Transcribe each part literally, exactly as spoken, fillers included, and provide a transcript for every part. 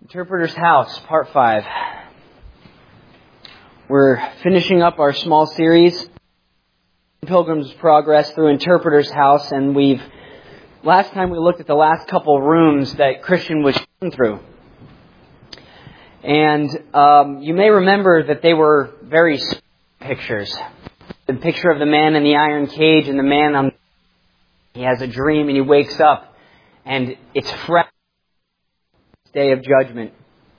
Interpreter's House, Part five. We're finishing up our small series, Pilgrim's Progress through Interpreter's House, and we've, last time we looked at the last couple rooms that Christian was shown through. And um, you may remember that they were very pictures. The picture of the man in the iron cage and the man on, he has a dream and he wakes up and it's fresh. Day of judgment.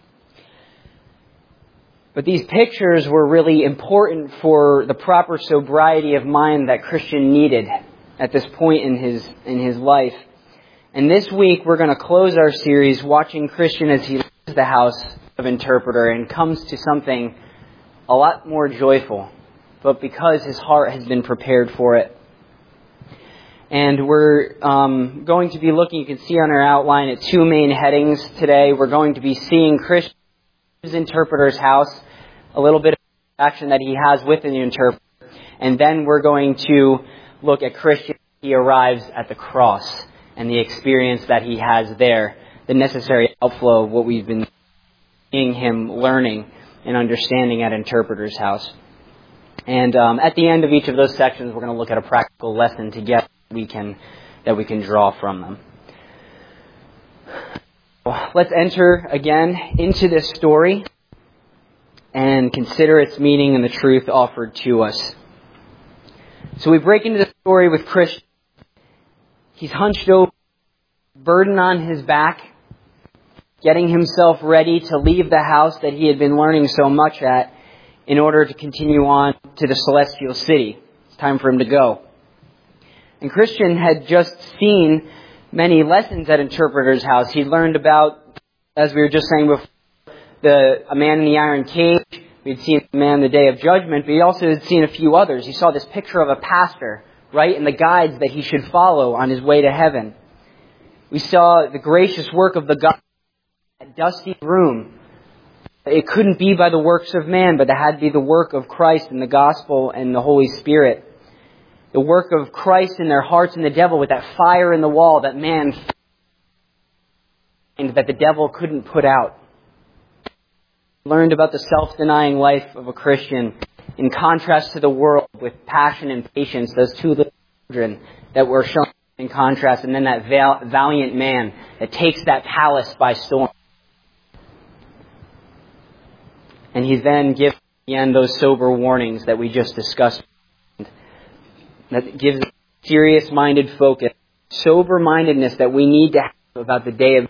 But these pictures were really important for the proper sobriety of mind that Christian needed at this point in his in his life. And this week we're going to close our series watching Christian as he leaves the house of Interpreter and comes to something a lot more joyful, but because his heart has been prepared for it. And we're um, going to be looking, you can see on our outline, at two main headings today. We're going to be seeing Christian's Interpreter's House, a little bit of action that he has with the interpreter. And then we're going to look at Christian as he arrives at the cross and the experience that he has there, the necessary outflow of what we've been seeing him learning and understanding at Interpreter's House. And um, at the end of each of those sections, we're going to look at a practical lesson together. We can that we can draw from them. Let's enter again into this story and consider its meaning and the truth offered to us. So we break into the story with Christian. He's hunched over, burden on his back, getting himself ready to leave the house that he had been learning so much at in order to continue on to the celestial city. It's time for him to go. And Christian had just seen many lessons at Interpreter's House. He learned about, as we were just saying before, the a man in the iron cage. We'd seen the man in the Day of Judgment, but he also had seen a few others. He saw this picture of a pastor, right, and the guides that he should follow on his way to heaven. We saw the gracious work of the God in that dusty room. It couldn't be by the works of man, but it had to be the work of Christ and the gospel and the Holy Spirit. The work of Christ in their hearts and the devil with that fire in the wall that man found that the devil couldn't put out. Learned about the self-denying life of a Christian in contrast to the world with passion and patience, those two little children that were shown in contrast, and then that val- valiant man that takes that palace by storm. And he then gives at the end those sober warnings that we just discussed. That gives a serious-minded focus, sober-mindedness that we need to have about the day of.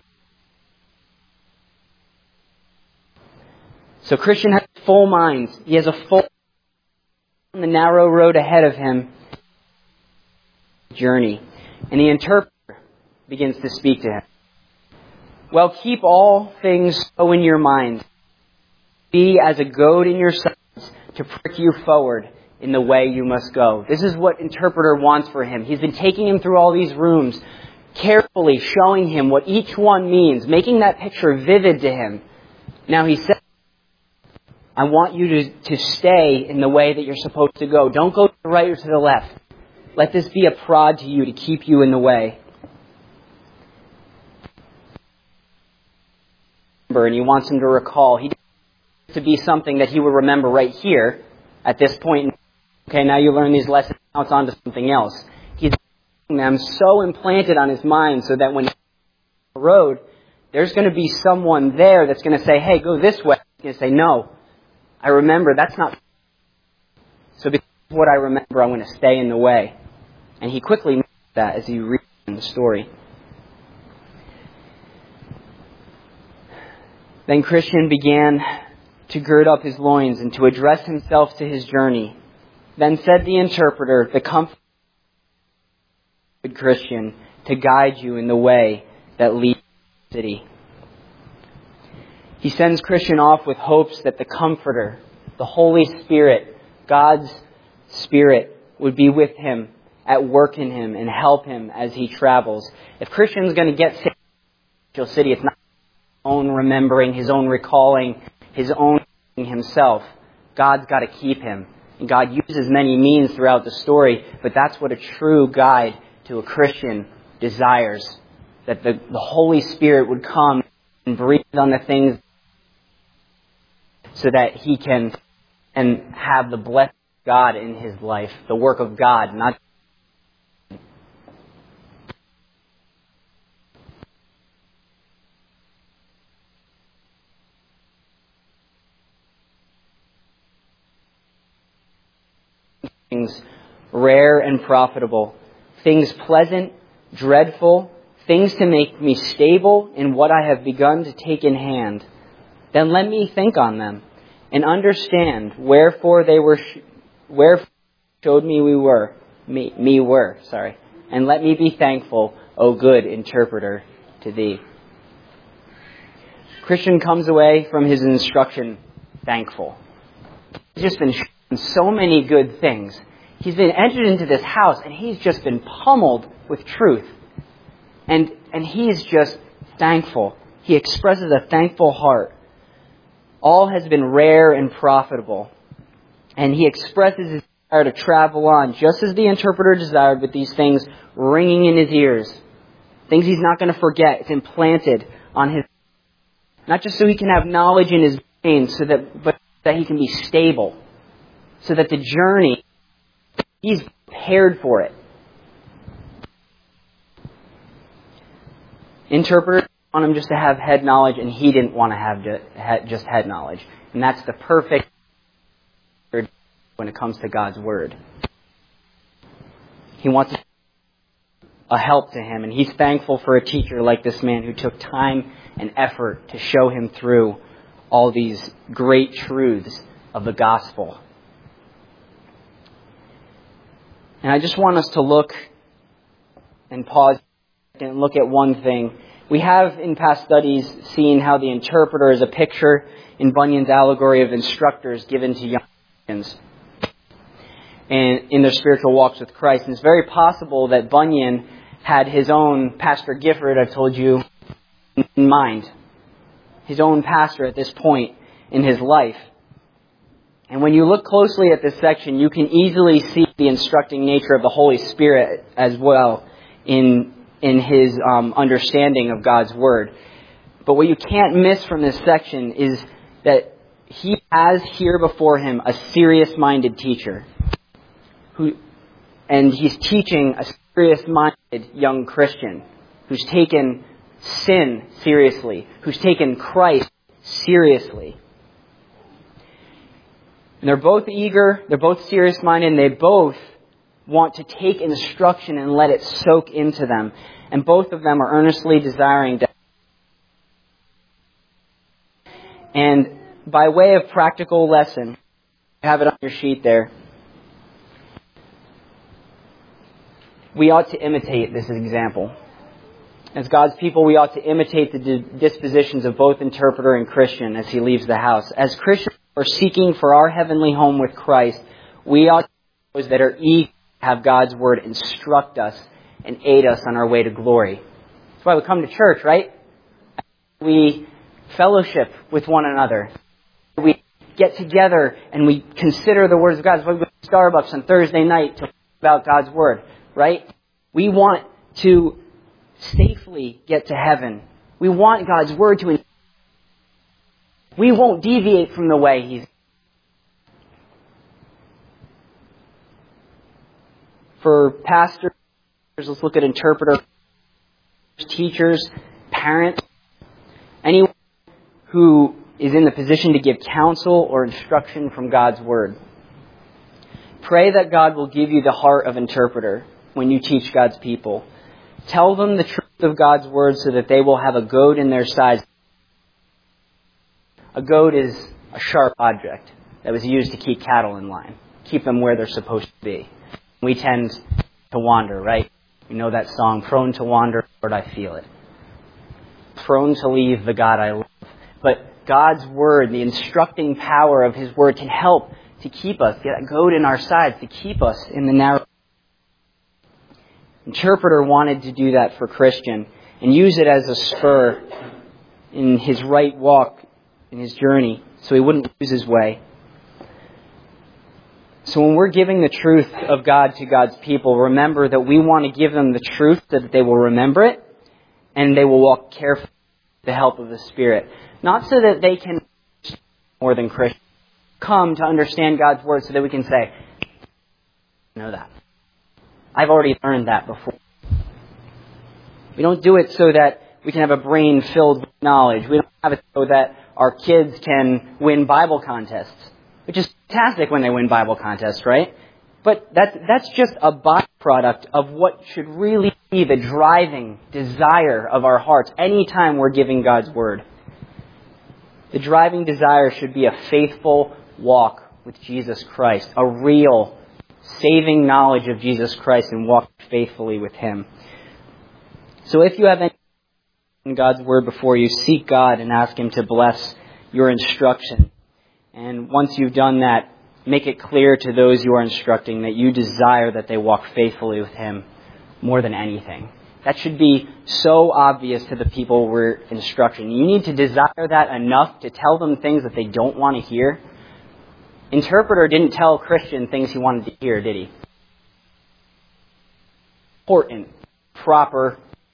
So Christian has a full mind. He has a full on the narrow road ahead of him journey. And the interpreter begins to speak to him. Well, keep all things so in your mind. Be as a goad in your sides to prick you forward in the way you must go. This is what Interpreter wants for him. He's been taking him through all these rooms, carefully showing him what each one means, making that picture vivid to him. Now he says, I want you to, to stay in the way that you're supposed to go. Don't go to the right or to the left. Let this be a prod to you to keep you in the way. And he wants him to recall. He wants to be something that he would remember right here at this point. Okay, now you learn these lessons, now it's on to something else. He's making them so implanted on his mind so that when he's on the road, there's going to be someone there that's going to say, hey, go this way. He's going to say, no, I remember, that's not. So because of what I remember, I'm going to stay in the way. And he quickly knows that as he reads the story. Then Christian began to gird up his loins and to address himself to his journey. Then said the interpreter, the comfort of Christian, to guide you in the way that leads to the city. He sends Christian off with hopes that the Comforter, the Holy Spirit, God's Spirit, would be with him, at work in him, and help him as he travels. If Christian's going to get saved in the city, it's not his own remembering, his own recalling, his own himself. God's got to keep him. And God uses many means throughout the story, but that's what a true guide to a Christian desires. That the, the Holy Spirit would come and breathe on the things so that he can and have the blessing of God in his life, the work of God, not things rare and profitable, things pleasant, dreadful, things to make me stable in what I have begun to take in hand. Then let me think on them and understand wherefore they were, sh- wherefore showed me we were, me, me were, sorry. And let me be thankful, O good interpreter, to thee. Christian comes away from his instruction thankful. He's just been shown so many good things. He's been entered into this house and he's just been pummeled with truth. And, and he's just thankful. He expresses a thankful heart. All has been rare and profitable. And he expresses his desire to travel on, just as the interpreter desired, with these things ringing in his ears. Things he's not going to forget. It's implanted on his, not just so he can have knowledge in his brain, so that, but that he can be stable. So that the journey, he's prepared for it. Interpreters want him just to have head knowledge, and he didn't want to have just head knowledge. And that's the perfect when it comes to God's Word. He wants a help to him, and he's thankful for a teacher like this man who took time and effort to show him through all these great truths of the gospel. And I just want us to look and pause and look at one thing. We have in past studies seen how the interpreter is a picture in Bunyan's allegory of instructors given to young Christians and in their spiritual walks with Christ. And it's very possible that Bunyan had his own Pastor Gifford, I've told you, in mind. His own pastor at this point in his life. And when you look closely at this section, you can easily see the instructing nature of the Holy Spirit as well in, in his um, understanding of God's Word. But what you can't miss from this section is that he has here before him a serious-minded teacher. Who, and he's teaching a serious-minded young Christian who's taken sin seriously, who's taken Christ seriously. And they're both eager, they're both serious-minded, and they both want to take instruction and let it soak into them. And both of them are earnestly desiring to. And by way of practical lesson, you have it on your sheet there. We ought to imitate this example. As God's people, we ought to imitate the dispositions of both interpreter and Christian as he leaves the house. As Christians are seeking for our heavenly home with Christ, we ought to be those that are eager to have God's Word instruct us and aid us on our way to glory. That's why we come to church, right? We fellowship with one another. We get together and we consider the words of God. That's why we go to Starbucks on Thursday night to talk about God's Word, right? We want to safely get to heaven. We want God's Word to. We won't deviate from the way He's. For pastors, let's look at interpreters, teachers, parents, anyone who is in the position to give counsel or instruction from God's Word. Pray that God will give you the heart of interpreter when you teach God's people. Tell them the truth of God's Word so that they will have a goad in their side. A goad is a sharp object that was used to keep cattle in line, keep them where they're supposed to be. We tend to wander, right? You know that song, prone to wander, Lord, I feel it. Prone to leave the God I love. But God's Word, the instructing power of His Word can help to keep us, get a goad in our sides, to keep us in the narrow. Interpreter wanted to do that for Christian and use it as a spur in his right walk, in his journey, so he wouldn't lose his way. So when we're giving the truth of God to God's people, remember that we want to give them the truth so that they will remember it and they will walk carefully the help of the Spirit. Not so that they can more than Christians come to understand God's Word so that we can say, I know that. I've already learned that before. We don't do it so that we can have a brain filled with knowledge. We don't have it so that our kids can win Bible contests, which is fantastic when they win Bible contests, right? But that's, that's just a byproduct of what should really be the driving desire of our hearts anytime we're giving God's Word. The driving desire should be a faithful walk with Jesus Christ, a real saving knowledge of Jesus Christ and walk faithfully with Him. So if you have any in God's Word before you, seek God and ask Him to bless your instruction. And once you've done that, make it clear to those you are instructing that you desire that they walk faithfully with Him more than anything. That should be so obvious to the people we're instructing. You need to desire that enough to tell them things that they don't want to hear. Interpreter didn't tell Christian things he wanted to hear, did he? Important, proper.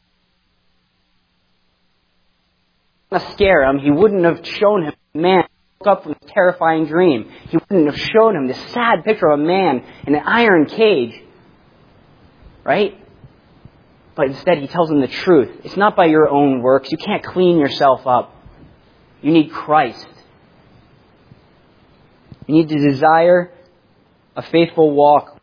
To scare him, he wouldn't have shown him a man woke up from a terrifying dream. He wouldn't have shown him this sad picture of a man in an iron cage. Right? But instead he tells him the truth. It's not by your own works. You can't clean yourself up. You need Christ. You need to desire a faithful walk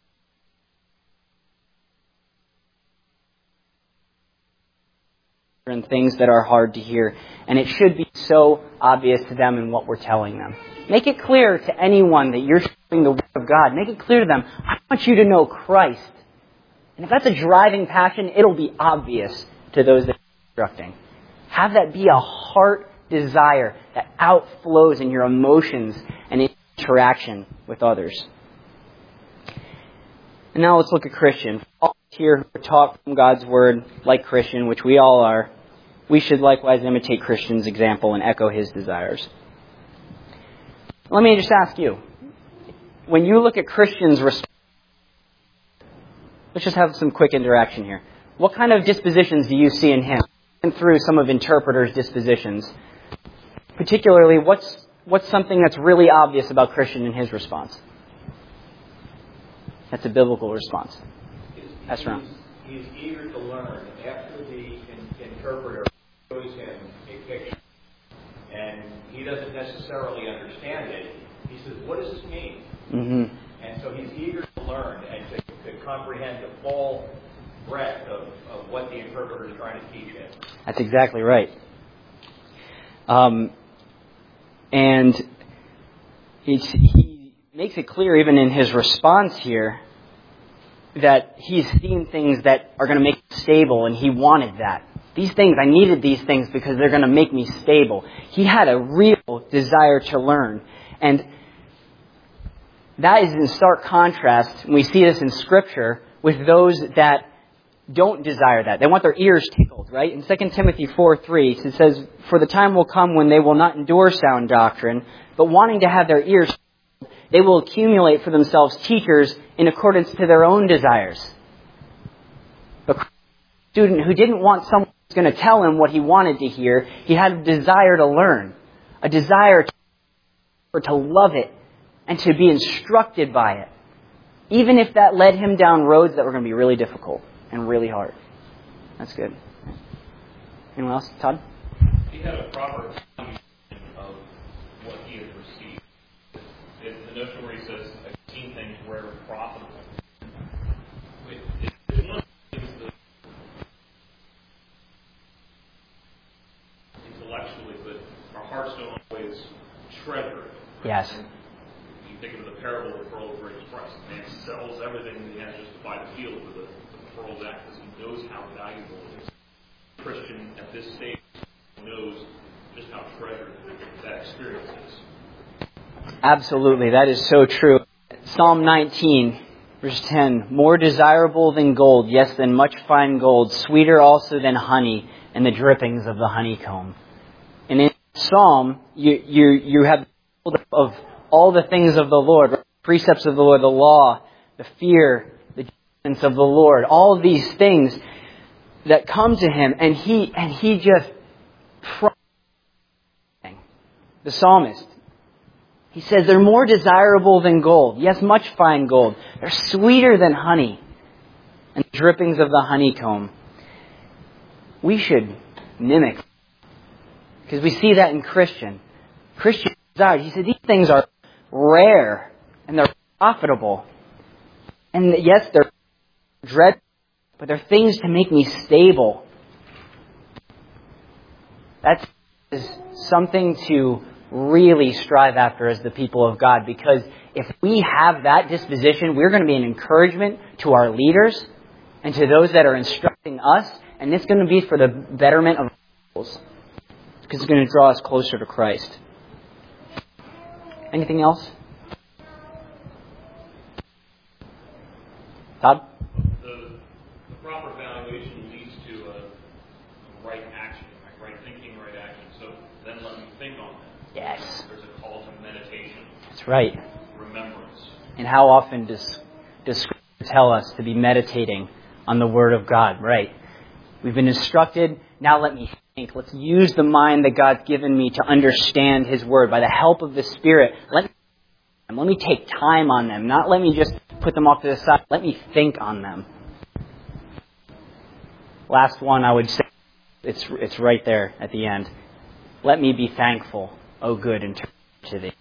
and things that are hard to hear. And it should be so obvious to them in what we're telling them. Make it clear to anyone that you're sharing the Word of God. Make it clear to them, I want you to know Christ. And if that's a driving passion, it'll be obvious to those that you're instructing. Have that be a heart desire that outflows in your emotions and in interaction with others. And now let's look at Christian. All here who are taught from God's Word, like Christian, which we all are, we should likewise imitate Christian's example and echo his desires. Let me just ask you, when you look at Christian's response, let's just have some quick interaction here. What kind of dispositions do you see in him? And through some of Interpreter's dispositions. Particularly, what's what's something that's really obvious about Christian in his response? That's a biblical response. That's right. He's, he's eager to learn. After the in, interpreter shows him a picture, and he doesn't necessarily understand it, he says, what does this mean? Mm-hmm. And so he's eager to learn and to, to comprehend the full breadth of, of what the interpreter is trying to teach him. That's exactly right. Um, and it's, he makes it clear even in his response here that he's seen things that are going to make him stable, and he wanted that. These things, I needed these things because they're going to make me stable. He had a real desire to learn. And that is in stark contrast, and we see this in Scripture, with those that don't desire that. They want their ears tickled, right? In Second Timothy four three, it says, for the time will come when they will not endure sound doctrine, but wanting to have their ears tickled, they will accumulate for themselves teachers in accordance to their own desires. But a student who didn't want someone who was going to tell him what he wanted to hear, he had a desire to learn, a desire to, or to love it, and to be instructed by it, even if that led him down roads that were going to be really difficult and really hard. That's good. Anyone else? Todd? He had a proper understanding of what he had received. The notion where he says, I've seen things where it's profitable. It's one of the things that intellectually, but our hearts don't always treasure it. Yes. You think of the parable of the pearl of great price. The man sells everything that he has just to buy the field for the, the pearl's act because he knows how valuable it is. The Christian at this stage knows just how treasured that experience is. Absolutely, that is so true. Psalm nineteen, verse ten, more desirable than gold, yes, than much fine gold, sweeter also than honey and the drippings of the honeycomb. And in Psalm, you you you have of all the things of the Lord, the precepts of the Lord, the law, the fear, the judgments of the Lord, all of these things that come to him, and he and he just the psalmist. He says they're more desirable than gold. Yes, much fine gold. They're sweeter than honey and the drippings of the honeycomb. We should mimic, because we see that in Christian. Christian desires. He said these things are rare and they're profitable. And yes, they're dreadful, but they're things to make me stable. That's something to really strive after as the people of God, because if we have that disposition, we're going to be an encouragement to our leaders and to those that are instructing us, and it's going to be for the betterment of souls, because it's going to draw us closer to Christ. Anything else? Todd? The, the proper valuation leads to a right action, right thinking, right action. So then let me think on that. Yes. There's a call to meditation. That's right. Remembrance. And how often does, does Scripture tell us to be meditating on the Word of God? Right. We've been instructed, now let me think. Let's use the mind that God's given me to understand His Word. By the help of the Spirit, let me, let me take time on them. Not let me just put them off to the side. Let me think on them. Last one I would say, it's, it's right there at the end. Let me be thankful, O good, and turn to Thee.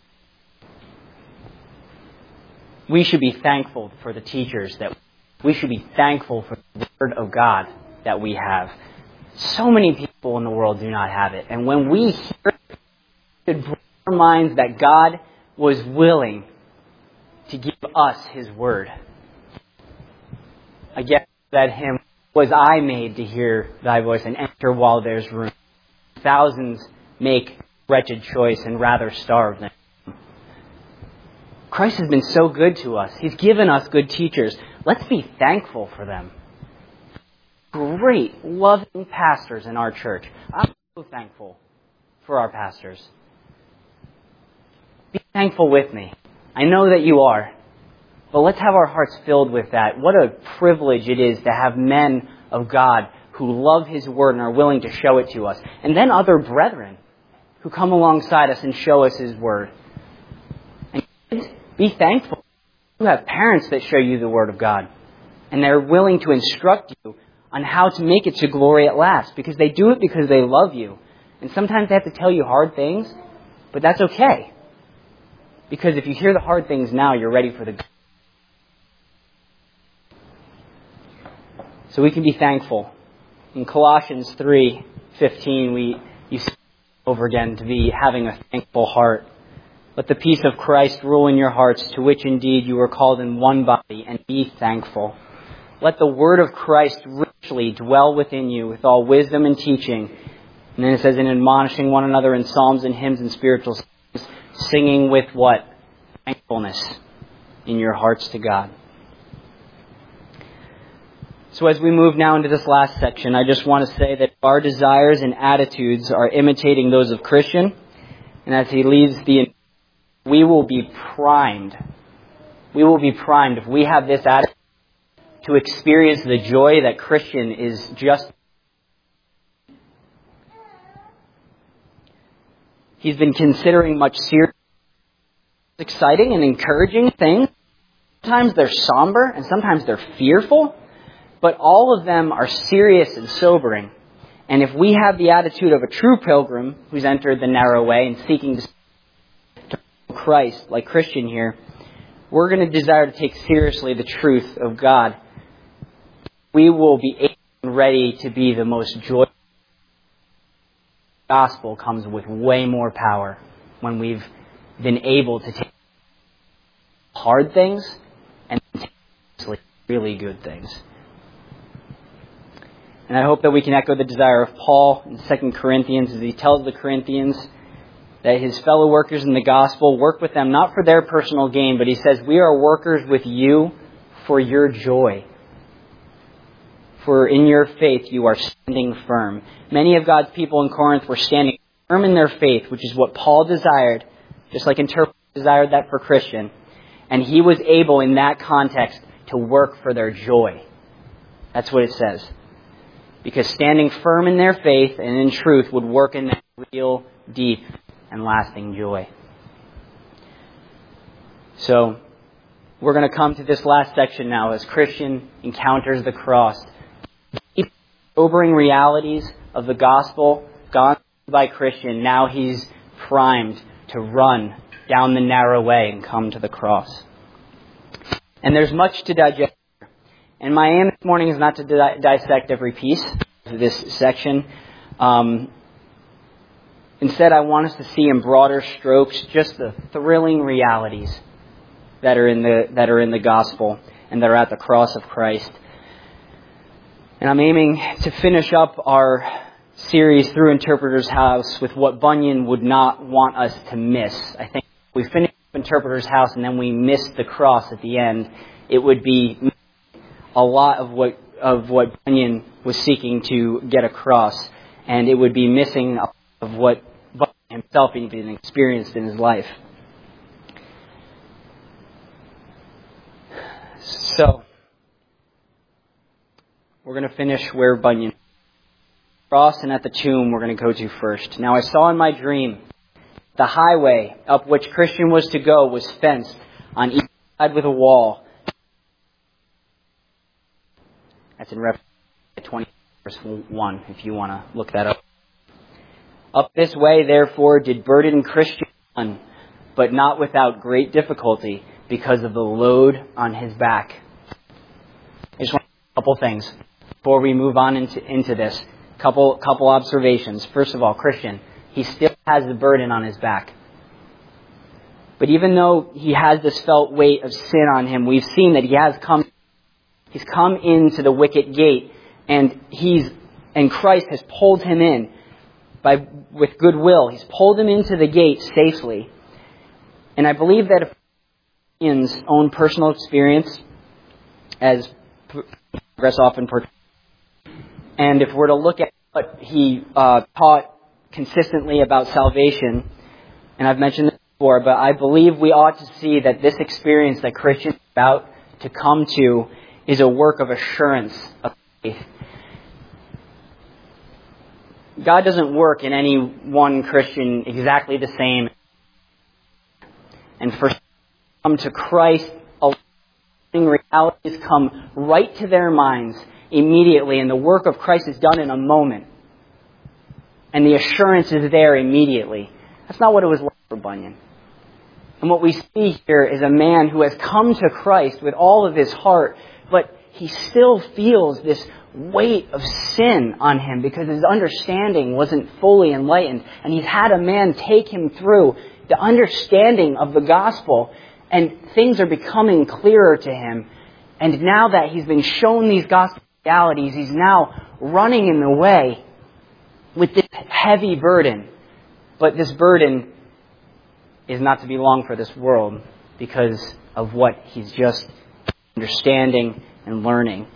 We should be thankful for the teachers that we should be thankful for the Word of God that we have. So many people in the world do not have it. And when we hear it, it should blow our minds that God was willing to give us His Word. Again, that hymn, was I made to hear Thy voice and enter while there's room. Thousands make wretched choice and rather starve than Christ has been so good to us. He's given us good teachers. Let's be thankful for them. Great, loving pastors in our church. I'm so thankful for our pastors. Be thankful with me. I know that you are. But let's have our hearts filled with that. What a privilege it is to have men of God who love His Word and are willing to show it to us. And then other brethren who come alongside us and show us His Word. And be thankful. You have parents that show you the Word of God. And they're willing to instruct you on how to make it to glory at last. Because they do it because they love you. And sometimes they have to tell you hard things. But that's okay. Because if you hear the hard things now, you're ready for the good. So we can be thankful. In Colossians three fifteen, we you see over again to be having a thankful heart. Let the peace of Christ rule in your hearts, to which indeed you were called in one body, and be thankful. Let the word of Christ richly dwell within you with all wisdom and teaching. And then it says, in admonishing one another in psalms and hymns and spiritual songs, singing with what? Thankfulness in your hearts to God. So as we move now into this last section, I just want to say that our desires and attitudes are imitating those of Christian. And as he leads the, we will be primed. We will be primed if we have this attitude to experience the joy that Christian is just. He's been considering much serious, exciting and encouraging things. Sometimes they're somber and sometimes they're fearful. But all of them are serious and sobering. And if we have the attitude of a true pilgrim who's entered the narrow way and seeking to know Christ, like Christian here, we're going to desire to take seriously the truth of God. We will be able and ready to be the most joyful. The gospel comes with way more power when we've been able to take hard things and take seriously really good things. And I hope that we can echo the desire of Paul in Second Corinthians as he tells the Corinthians that his fellow workers in the gospel work with them not for their personal gain, but he says, we are workers with you for your joy. For in your faith you are standing firm. Many of God's people in Corinth were standing firm in their faith, which is what Paul desired, just like Interpreter desired that for Christian. And he was able in that context to work for their joy. That's what it says. Because standing firm in their faith and in truth would work in them real deep and lasting joy. So, we're going to come to this last section now as Christian encounters the cross. Deep, sobering realities of the gospel gone through by Christian, now he's primed to run down the narrow way and come to the cross. And there's much to digest. And my aim this morning is not to di- dissect every piece of this section. Um, instead, I want us to see in broader strokes just the thrilling realities that are in the that are in the gospel and that are at the cross of Christ. And I'm aiming to finish up our series through Interpreter's House with what Bunyan would not want us to miss. I think if we finish Interpreter's House and then we miss the cross at the end, it would be a lot of what of what Bunyan was seeking to get across, and it would be missing of what Bunyan himself even experienced in his life. So, we're going to finish where Bunyan cross, and at the tomb we're going to go to first. Now I saw in my dream the highway up which Christian was to go was fenced on each side with a wall. That's in Revelation twenty, verse one, if you want to look that up. Up this way, therefore, did burden Christian run, but not without great difficulty, because of the load on his back. I just want to say a couple things before we move on into, into this. Couple couple observations. First of all, Christian, he still has the burden on his back. But even though he has this felt weight of sin on him, we've seen that he has come he's come into the wicket gate, and he's and Christ has pulled him in by with goodwill. He's pulled him into the gate safely. And I believe that if Bunyan's own personal experience, as progress often portrays, and if we're to look at what he uh, taught consistently about salvation, and I've mentioned this before, but I believe we ought to see that this experience that Christians are about to come to is a work of assurance of faith. God doesn't work in any one Christian exactly the same. And for some come to Christ, realities come right to their minds immediately, and the work of Christ is done in a moment. And the assurance is there immediately. That's not what it was like for Bunyan. And what we see here is a man who has come to Christ with all of his heart, but he still feels this weight of sin on him because his understanding wasn't fully enlightened. And he's had a man take him through the understanding of the gospel, and things are becoming clearer to him. And now that he's been shown these gospel realities, he's now running in the way with this heavy burden. But this burden is not to be long for this world because of what he's just understanding and learning.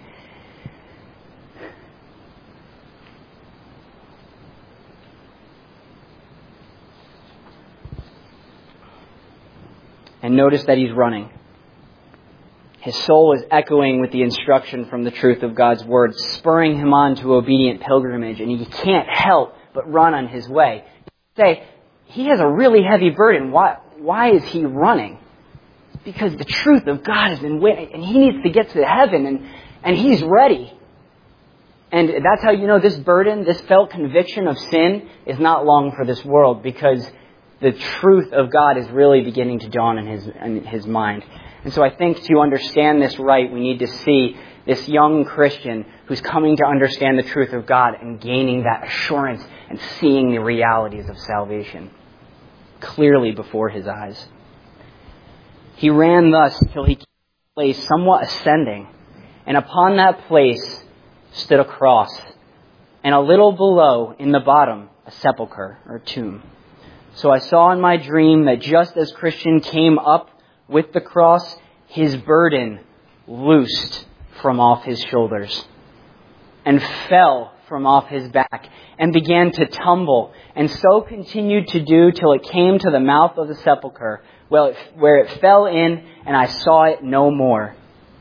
And notice that he's running. His soul is echoing with the instruction from the truth of God's word, spurring him on to obedient pilgrimage, and he can't help but run on his way. You say, he has a really heavy burden. Why, why is he running? Because the truth of God has been waiting, and he needs to get to heaven, and, and he's ready. And that's how you know this burden, this felt conviction of sin is not long for this world, because the truth of God is really beginning to dawn in his, in his mind. And so I think to understand this right, we need to see this young Christian who's coming to understand the truth of God and gaining that assurance and seeing the realities of salvation clearly before his eyes. He ran thus till he came to a place somewhat ascending, and upon that place stood a cross, and a little below, in the bottom, a sepulchre or tomb. So I saw in my dream that just as Christian came up with the cross, his burden loosed from off his shoulders and fell from off his back and began to tumble, and so continued to do till it came to the mouth of the sepulchre, where it fell in, and I saw it no more.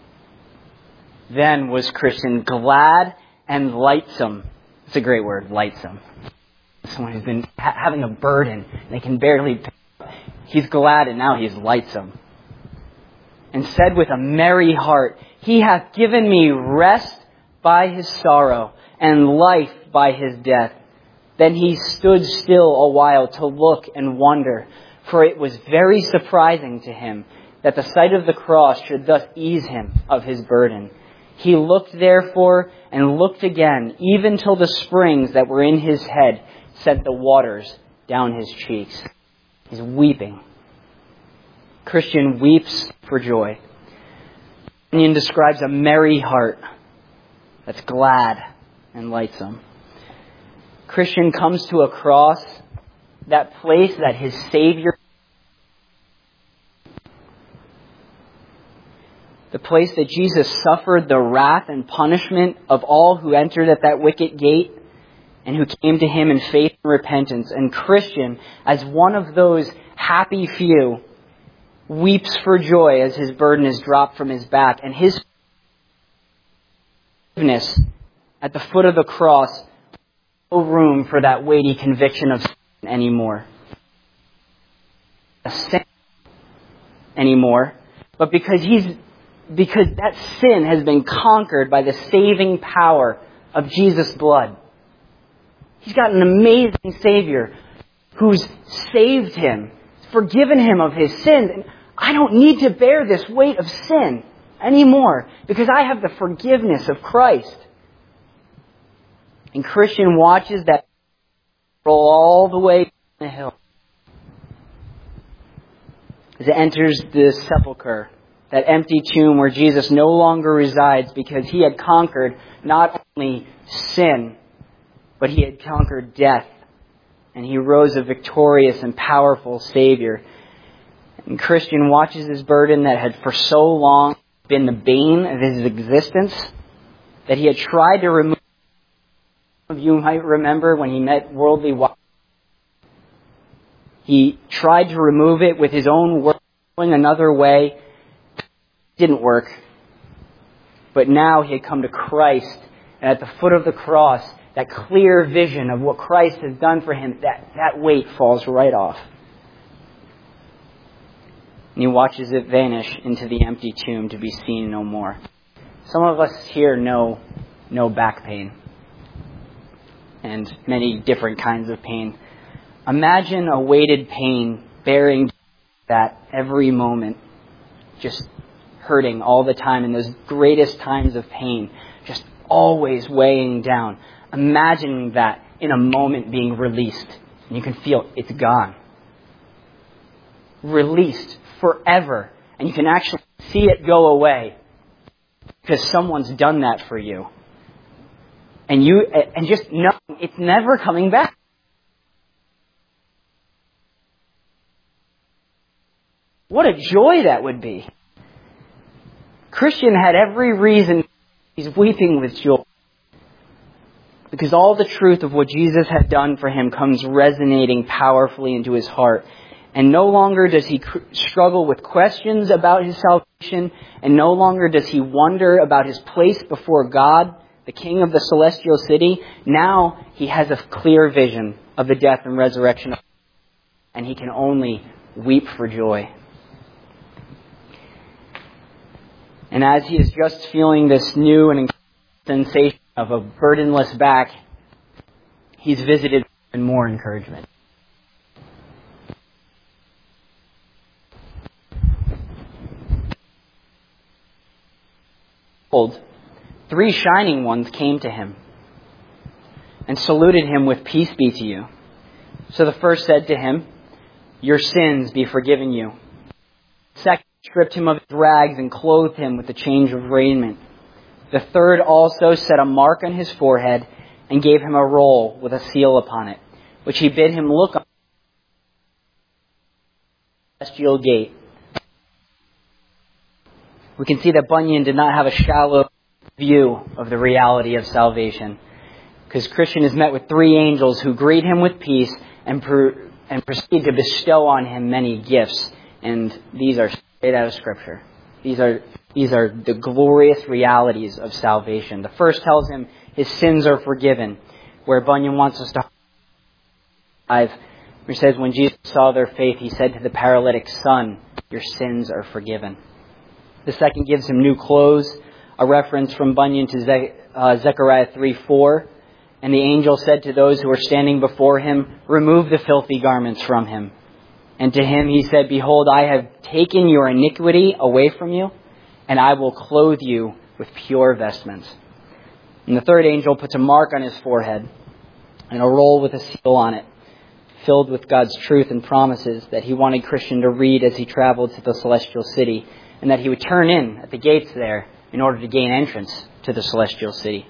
Then was Christian glad and lightsome. It's a great word, lightsome. someone who's been ha- having a burden, and they can barely pick it up. He's glad, and now he is lightsome. And said with a merry heart, He hath given me rest by His sorrow, and life by His death. Then he stood still a while to look and wonder, for it was very surprising to him that the sight of the cross should thus ease him of his burden. He looked therefore and looked again, even till the springs that were in his head sent the waters down his cheeks. He's weeping. Christian weeps for joy. Bunyan describes a merry heart that's glad and lightsome. Christian comes to a cross, that place that his Savior, the place that Jesus suffered the wrath and punishment of all who entered at that wicket gate and who came to Him in faith and repentance. And Christian, as one of those happy few, weeps for joy as his burden is dropped from his back, and his forgiveness at the foot of the cross, no room for that weighty conviction of sin anymore. A sin anymore. But because he's because that sin has been conquered by the saving power of Jesus' blood. He's got an amazing Savior who's saved him, forgiven him of his sins. And I don't need to bear this weight of sin anymore because I have the forgiveness of Christ. And Christian watches that roll all the way down the hill as it enters the sepulchre, that empty tomb where Jesus no longer resides because He had conquered not only sin, but He had conquered death. And He rose a victorious and powerful Savior. And Christian watches his burden that had for so long been the bane of his existence, that he had tried to remove. Some of you might remember when he met worldly wives. He tried to remove it with his own work, going another way. Didn't work. But now he had come to Christ, and at the foot of the cross, that clear vision of what Christ has done for him, that, that weight falls right off. And he watches it vanish into the empty tomb to be seen no more. Some of us here know, know back pain and many different kinds of pain. Imagine a weighted pain bearing that every moment, just hurting all the time in those greatest times of pain, just always weighing down. Imagining that in a moment being released, and you can feel it's gone. Released forever, and you can actually see it go away because someone's done that for you. And you, and just know it's never coming back. What a joy that would be. Christian had every reason. He's weeping with joy. Because all the truth of what Jesus had done for him comes resonating powerfully into his heart. And no longer does he cr- struggle with questions about his salvation. And no longer does he wonder about his place before God, the King of the celestial city. Now he has a clear vision of the death and resurrection. And he can only weep for joy. And as he is just feeling this new and incredible sensation of a burdenless back, he's visited with more encouragement. Behold, three shining ones came to him and saluted him with, "Peace be to you." So the first said to him, "Your sins be forgiven you." Second stripped him of his rags and clothed him with a change of raiment. The third also set a mark on his forehead and gave him a roll with a seal upon it, which he bid him look on the celestial gate. We can see that Bunyan did not have a shallow view of the reality of salvation, because Christian is met with three angels who greet him with peace and, per, and proceed to bestow on him many gifts. And these are straight out of Scripture. These are These are the glorious realities of salvation. The first tells him his sins are forgiven, where Bunyan wants us to five, where it says, when Jesus saw their faith, he said to the paralytic, "Son, your sins are forgiven." The second gives him new clothes, a reference from Bunyan to Ze- uh, Zechariah three four. And the angel said to those who were standing before him, "Remove the filthy garments from him." And to him he said, "Behold, I have taken your iniquity away from you, and I will clothe you with pure vestments." And the third angel puts a mark on his forehead and a roll with a seal on it, filled with God's truth and promises that he wanted Christian to read as he traveled to the celestial city, and that he would turn in at the gates there in order to gain entrance to the celestial city.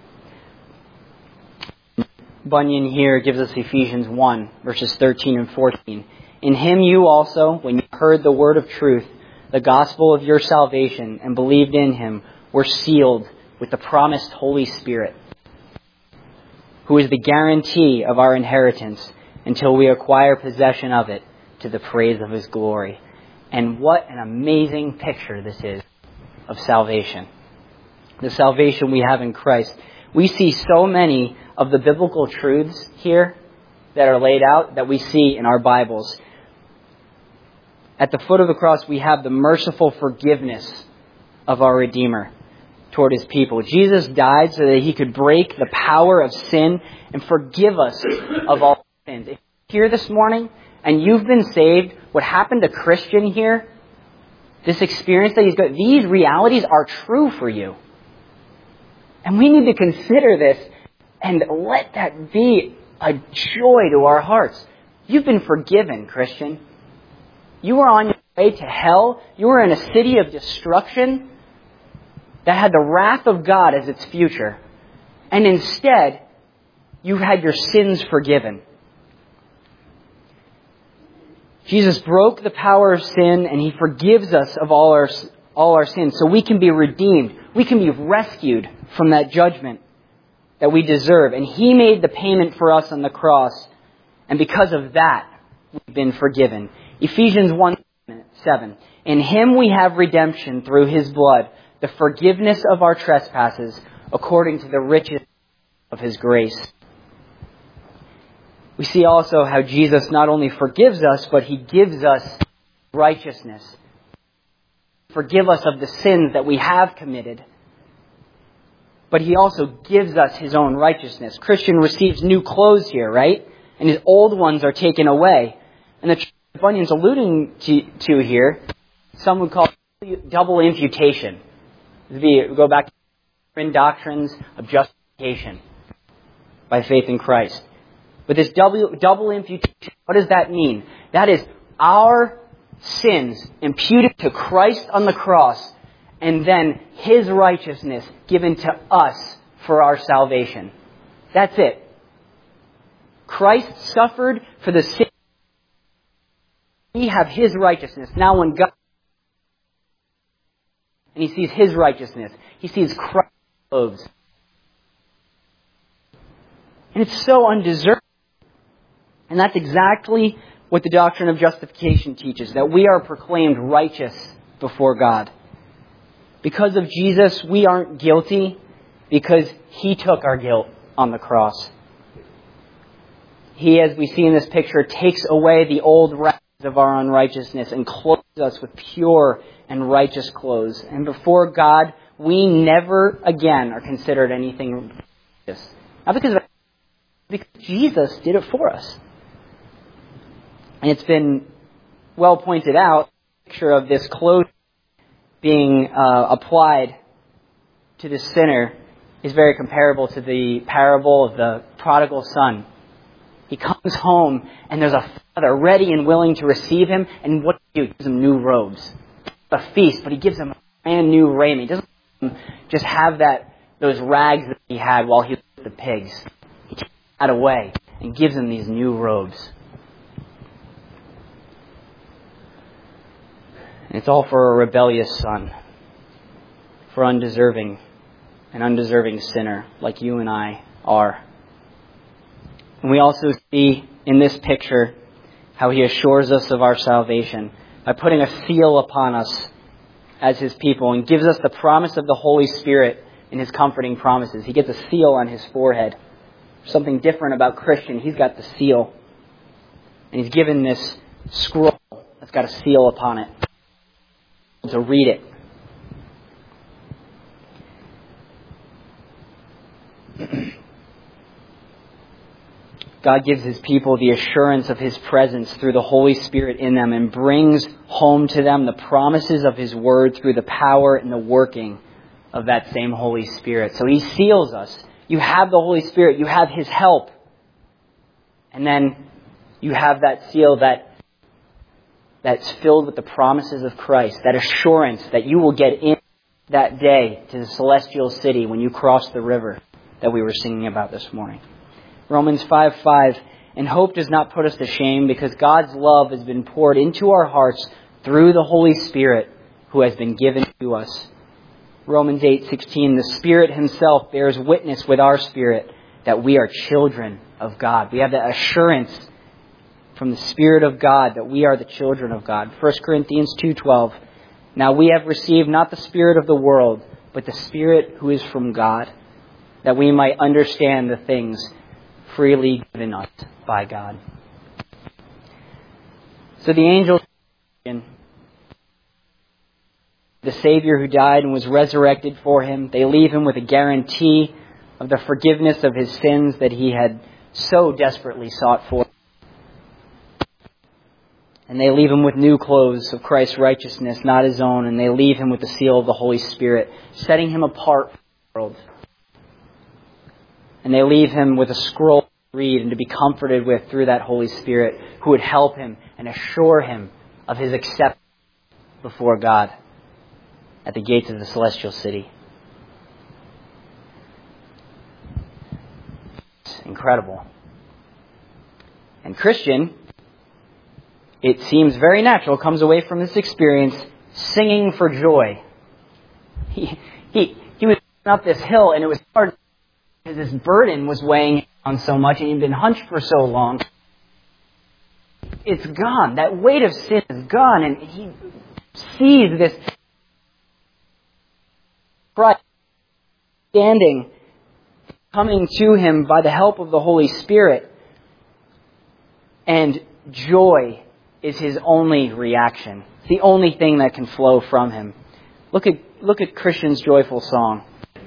Bunyan here gives us Ephesians one, verses thirteen and fourteen. "In him you also, when you heard the word of truth, the gospel of your salvation, and believed in him, were sealed with the promised Holy Spirit, who is the guarantee of our inheritance until we acquire possession of it to the praise of his glory." And what an amazing picture this is of salvation. The salvation we have in Christ. We see so many of the biblical truths here that are laid out that we see in our Bibles. At the foot of the cross, we have the merciful forgiveness of our Redeemer toward his people. Jesus died so that he could break the power of sin and forgive us of all sins. If you're here this morning and you've been saved, what happened to Christian here, this experience that he's got, these realities are true for you. And we need to consider this and let that be a joy to our hearts. You've been forgiven, Christian. You were on your way to hell. You were in a city of destruction that had the wrath of God as its future. And instead, you've had your sins forgiven. Jesus broke the power of sin, and he forgives us of all our, all our sins, so we can be redeemed. We can be rescued from that judgment that we deserve. And he made the payment for us on the cross. And because of that, we've been forgiven. Ephesians one seven. "In him we have redemption through his blood, the forgiveness of our trespasses, according to the riches of his grace." We see also how Jesus not only forgives us, but he gives us righteousness. Forgive us of the sins that we have committed. But he also gives us his own righteousness. Christian receives new clothes here, right? And his old ones are taken away. And the Bunyan's alluding to, to here, some would call it double imputation. We go back to doctrines of justification by faith in Christ. But this double, double imputation, what does that mean? That is our sins imputed to Christ on the cross, and then his righteousness given to us for our salvation. That's it. Christ suffered for the sin. We have his righteousness. Now when God, and he sees his righteousness, he sees Christ's clothes. And it's so undeserved. And that's exactly what the doctrine of justification teaches, that we are proclaimed righteous before God. Because of Jesus, we aren't guilty because he took our guilt on the cross. He, as we see in this picture, takes away the old rags of our unrighteousness and clothes us with pure and righteous clothes. And before God, we never again are considered anything righteous. Not because of, because Jesus did it for us. And it's been well pointed out, the picture of this clothing being uh, applied to the sinner is very comparable to the parable of the prodigal son. He comes home and there's a father ready and willing to receive him. And what does he do? He gives him new robes. A feast, but he gives him a brand new raiment. He doesn't just have that those rags that he had while he was with the pigs. He takes that away and gives him these new robes. And it's all for a rebellious son, for undeserving, an undeserving sinner like you and I are. And we also see in this picture how he assures us of our salvation by putting a seal upon us as his people and gives us the promise of the Holy Spirit in his comforting promises. He gets a seal on his forehead. Something different about Christian. He's got the seal. And he's given this scroll that's got a seal upon it to read it. God gives His people the assurance of His presence through the Holy Spirit in them and brings home to them the promises of His Word through the power and the working of that same Holy Spirit. So He seals us. You have the Holy Spirit. You have His help. And then you have that seal that that's filled with the promises of Christ, that assurance that you will get in that day to the celestial city when you cross the river that we were singing about this morning. Romans five five, and hope does not put us to shame because God's love has been poured into our hearts through the Holy Spirit who has been given to us. Romans eight sixteen, the Spirit Himself bears witness with our spirit that we are children of God. We have that assurance from the Spirit of God that we are the children of God. First Corinthians two twelve, now we have received not the spirit of the world, but the Spirit who is from God, that we might understand the things freely given us by God. So the angels, the Savior who died and was resurrected for him, they leave him with a guarantee of the forgiveness of his sins that he had so desperately sought for. And they leave him with new clothes of Christ's righteousness, not his own, and they leave him with the seal of the Holy Spirit, setting him apart from the world. And they leave him with a scroll to read and to be comforted with through that Holy Spirit who would help him and assure him of his acceptance before God at the gates of the celestial city. It's incredible. And Christian, it seems very natural, comes away from this experience singing for joy. He, he, he was up this hill and it was hard because his burden was weighing on so much and he'd been hunched for so long. It's gone. That weight of sin is gone, and he sees this Christ standing, coming to him by the help of the Holy Spirit. And joy is his only reaction. It's the only thing that can flow from him. Look at look at Christian's joyful song.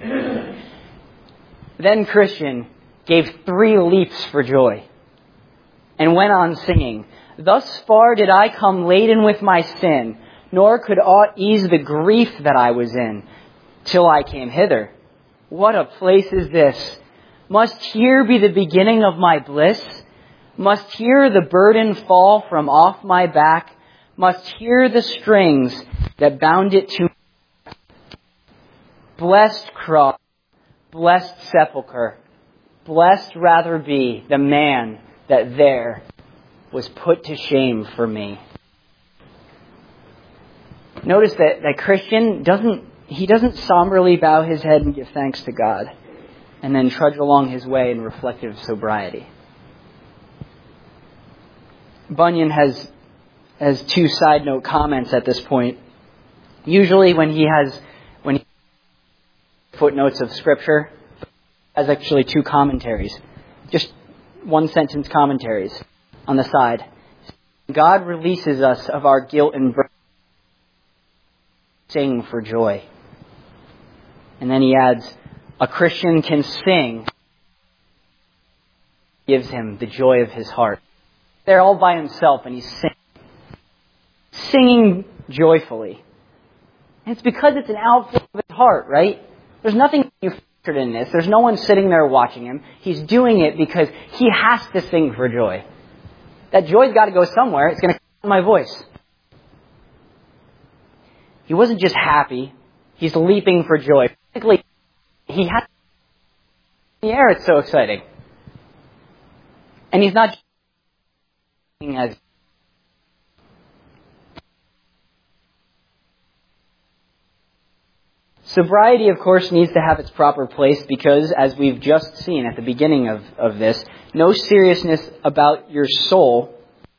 Then Christian gave three leaps for joy and went on singing, thus far did I come laden with my sin, nor could aught ease the grief that I was in, till I came hither. What a place is this! Must here be the beginning of my bliss? Must here the burden fall from off my back? Must here the strings that bound it to me? Blessed cross, blessed sepulchre, blessed rather be the man that there was put to shame for me. Notice that, that Christian doesn't, he doesn't somberly bow his head and give thanks to God and then trudge along his way in reflective sobriety. Bunyan has, has two side note comments at this point. Usually when he has, when he footnotes of Scripture, has actually two commentaries. Just one sentence commentaries on the side. God releases us of our guilt and burden. Sing for joy. And then he adds, a Christian can sing. Gives him the joy of his heart. There all by himself and he's singing. Singing joyfully. And it's because it's an outflow of his heart, right? There's nothing manufactured in this. There's no one sitting there watching him. He's doing it because he has to sing for joy. That joy's got to go somewhere. It's going to come out of my voice. He wasn't just happy. He's leaping for joy. Basically, he had in the air. It's so exciting. And he's not just as sobriety, of course, needs to have its proper place because, as we've just seen at the beginning of, of this, no seriousness about your soul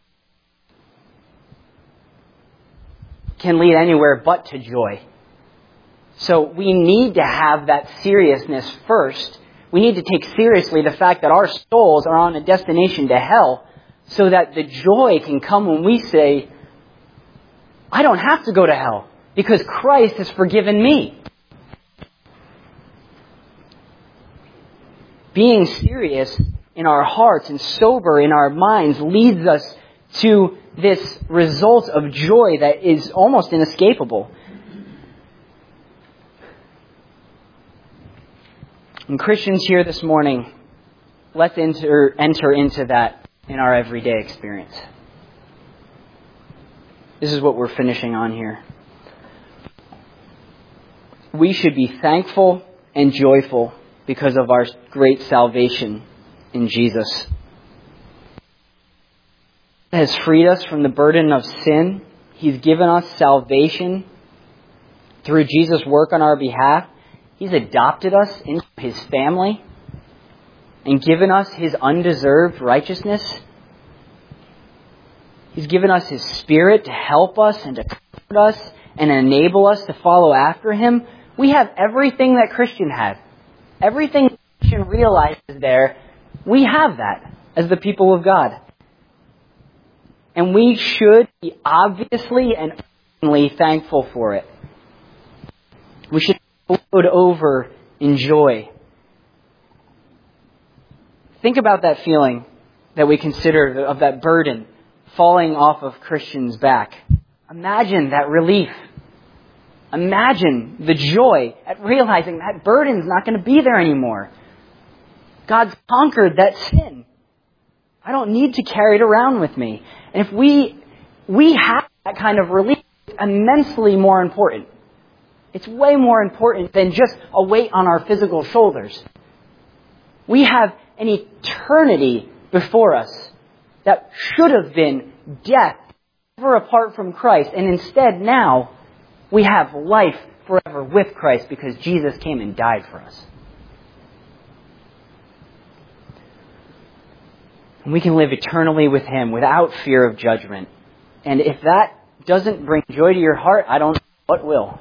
can lead anywhere but to joy. So we need to have that seriousness first. We need to take seriously the fact that our souls are on a destination to hell so that the joy can come when we say, I don't have to go to hell because Christ has forgiven me. Being serious in our hearts and sober in our minds leads us to this result of joy that is almost inescapable. And Christians here this morning, let's enter, enter into that in our everyday experience. This is what we're finishing on here. We should be thankful and joyful because of our great salvation in Jesus. He has freed us from the burden of sin. He's given us salvation through Jesus' work on our behalf. He's adopted us into His family and given us His undeserved righteousness. He's given us His Spirit to help us and to comfort us and enable us to follow after Him. We have everything that Christian had. Everything Christian realizes there, we have that as the people of God. And we should be obviously and openly thankful for it. We should float over in joy. Think about that feeling that we consider of that burden falling off of Christians' back. Imagine that relief. Imagine the joy at realizing that burden's not going to be there anymore. God's conquered that sin. I don't need to carry it around with me. And if we we have that kind of relief, it's immensely more important. It's way more important than just a weight on our physical shoulders. We have an eternity before us that should have been death forever apart from Christ. And instead now we have life forever with Christ because Jesus came and died for us. And we can live eternally with Him without fear of judgment. And if that doesn't bring joy to your heart, I don't know what will.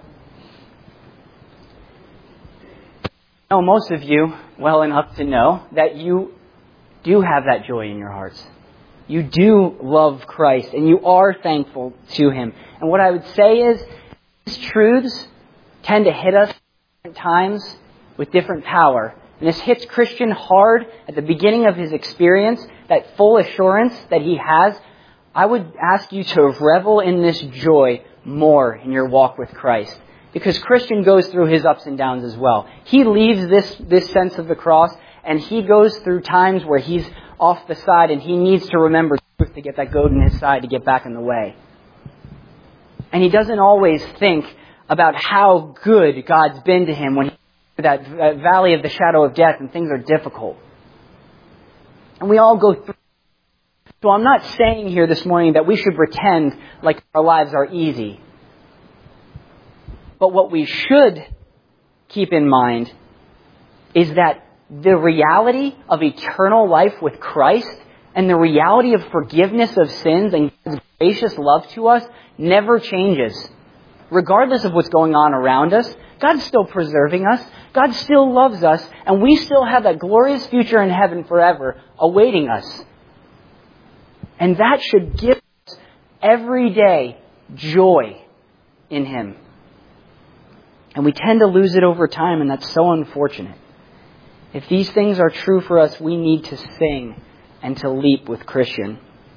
I know most of you well enough to know that you do have that joy in your hearts. You do love Christ and you are thankful to Him. And what I would say is, these truths tend to hit us at different times with different power. And this hits Christian hard at the beginning of his experience, that full assurance that he has. I would ask you to revel in this joy more in your walk with Christ. Because Christian goes through his ups and downs as well. He leaves this, this sense of the cross and he goes through times where he's off the side and he needs to remember truth to get that goat in his side to get back in the way. And he doesn't always think about how good God's been to him when he's in that, that valley of the shadow of death and things are difficult. And we all go through. So I'm not saying here this morning that we should pretend like our lives are easy. But what we should keep in mind is that the reality of eternal life with Christ and the reality of forgiveness of sins and God's gracious love to us never changes. Regardless of what's going on around us, God's still preserving us. God still loves us. And we still have that glorious future in heaven forever awaiting us. And that should give us everyday joy in Him. And we tend to lose it over time, and that's so unfortunate. If these things are true for us, we need to sing and to leap with Christian.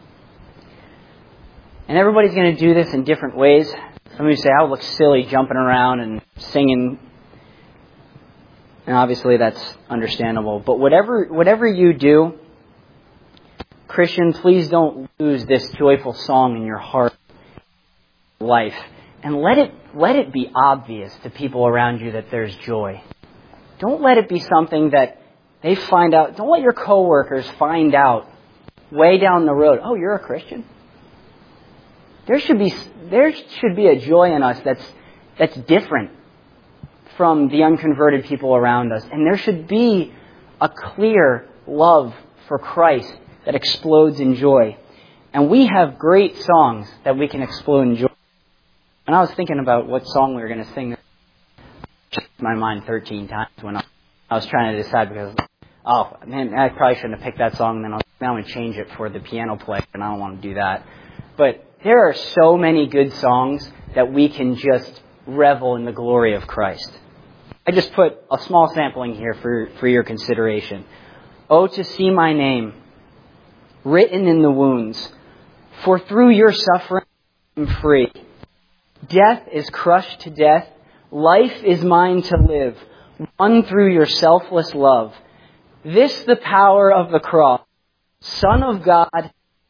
And everybody's going to do this in different ways. Some of you say, I would look silly jumping around and singing. And obviously that's understandable. But whatever whatever you do, Christian, please don't lose this joyful song in your heart, life. And let it let it be obvious to people around you that there's joy. Don't let it be something that they find out. Don't let your coworkers find out way down the road, oh, you're a Christian? There should be there should be a joy in us that's that's different from the unconverted people around us. And there should be a clear love for Christ that explodes in joy. And we have great songs that we can explode in joy. And I was thinking about what song we were going to sing. My mind thirteen times when I was trying to decide because, oh, man, I probably shouldn't have picked that song. Then I was I'm going to change it for the piano player, and I don't want to do that. But there are so many good songs that we can just revel in the glory of Christ. I just put a small sampling here for, for your consideration. Oh, to see my name written in the wounds, for through your suffering I am free. Death is crushed to death, life is mine to live, won through your selfless love. This the power of the cross, Son of God.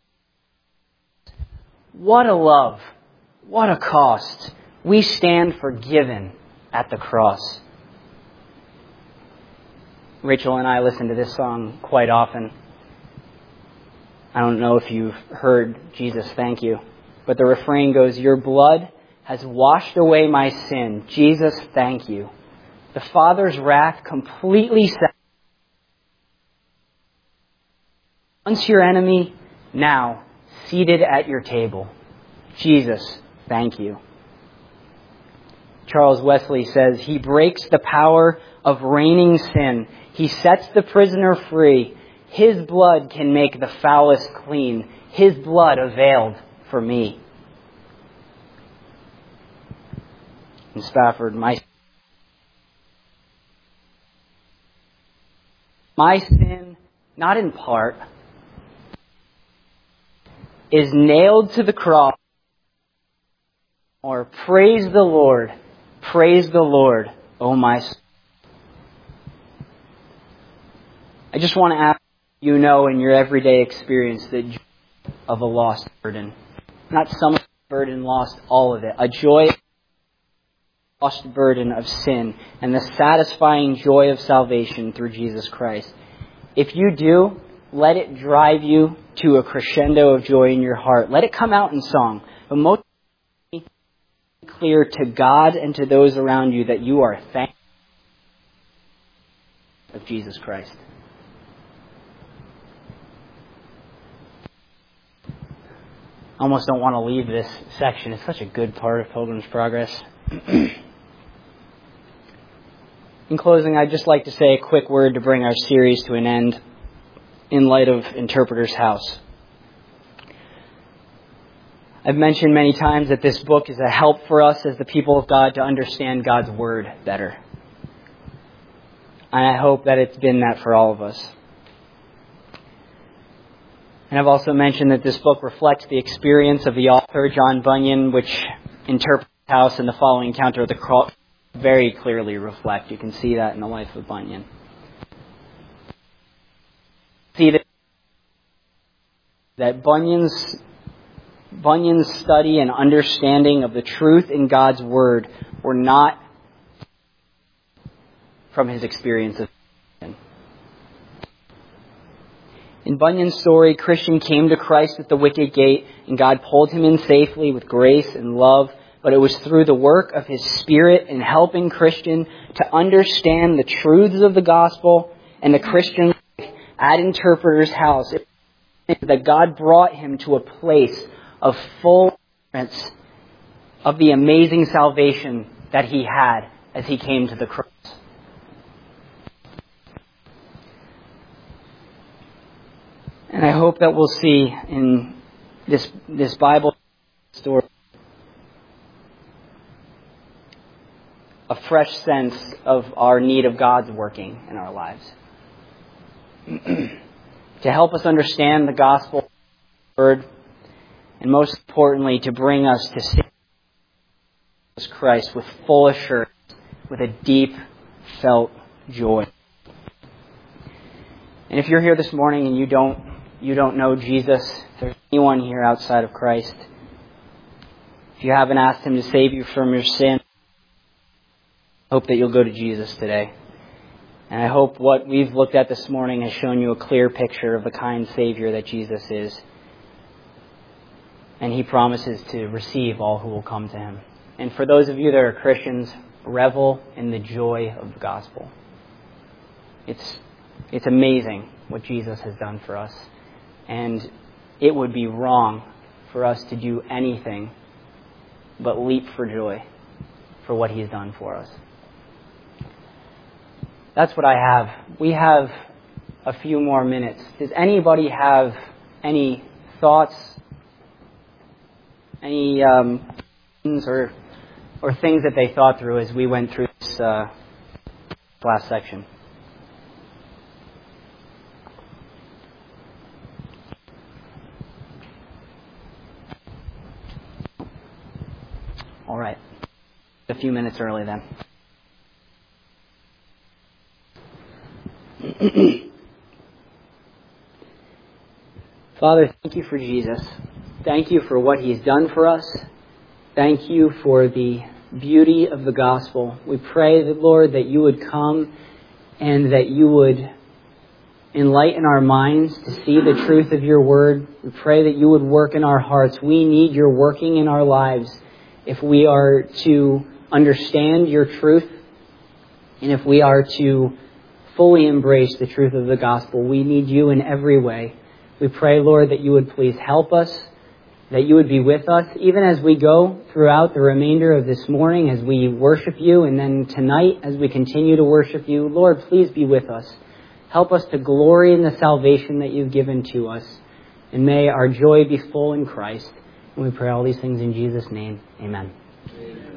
What a love, what a cost. We stand forgiven at the cross. Rachel and I listen to this song quite often. I don't know if you've heard Jesus Thank You, but the refrain goes, your blood has washed away my sin. Jesus, thank you. The Father's wrath completely set. Once your enemy, now seated at your table. Jesus, thank you. Charles Wesley says, he breaks the power of reigning sin. He sets the prisoner free. His blood can make the foulest clean. His blood availed for me. In Spafford, my my sin, not in part, is nailed to the cross. Or praise the Lord, praise the Lord, O my soul. I just want to ask you know in your everyday experience the joy of a lost burden. Not some of the burden lost, all of it. A joy lost burden of sin and the satisfying joy of salvation through Jesus Christ. If you do, let it drive you to a crescendo of joy in your heart. Let it come out in song. But most clear to God and to those around you that you are thankful of Jesus Christ. I almost don't want to leave this section. It's such a good part of Pilgrim's Progress. In closing, I'd just like to say a quick word to bring our series to an end in light of Interpreter's House. I've mentioned many times that this book is a help for us as the people of God to understand God's Word better. And I hope that it's been that for all of us. And I've also mentioned that this book reflects the experience of the author, John Bunyan, which Interpreter's House and the following encounter of the cross very clearly reflect. You can see that in the life of Bunyan. See that, that Bunyan's Bunyan's study and understanding of the truth in God's Word were not from his experience of sin. In Bunyan's story, Christian came to Christ at the wicket gate, and God pulled him in safely with grace and love. But it was through the work of His Spirit in helping Christian to understand the truths of the gospel and the Christian life at Interpreter's House that God brought him to a place of full assurance of the amazing salvation that he had as he came to the cross. And I hope that we'll see in this this Bible story a fresh sense of our need of God's working in our lives. To help us understand the gospel word, and most importantly, to bring us to see Jesus Christ with full assurance, with a deep felt joy. And if you're here this morning and you don't you don't know Jesus, if there's anyone here outside of Christ, if you haven't asked Him to save you from your sin, I hope that you'll go to Jesus today. And I hope what we've looked at this morning has shown you a clear picture of the kind Savior that Jesus is. And He promises to receive all who will come to Him. And for those of you that are Christians, revel in the joy of the gospel. It's it's amazing what Jesus has done for us. And it would be wrong for us to do anything but leap for joy for what He's done for us. That's what I have. We have a few more minutes. Does anybody have any thoughts, any um, or or things that they thought through as we went through this uh, last section? All right. A few minutes early then. Father, thank you for Jesus. Thank you for what He's done for us. Thank you for the beauty of the gospel. We pray that, Lord, that you would come and that you would enlighten our minds to see the truth of your word. We pray that you would work in our hearts. We need your working in our lives if we are to understand your truth and if we are to fully embrace the truth of the gospel. We need you in every way. We pray, Lord, that you would please help us, that you would be with us, even as we go throughout the remainder of this morning, as we worship you, and then tonight as we continue to worship you. Lord, please be with us. Help us to glory in the salvation that you've given to us. And may our joy be full in Christ. And we pray all these things in Jesus' name. Amen. Amen.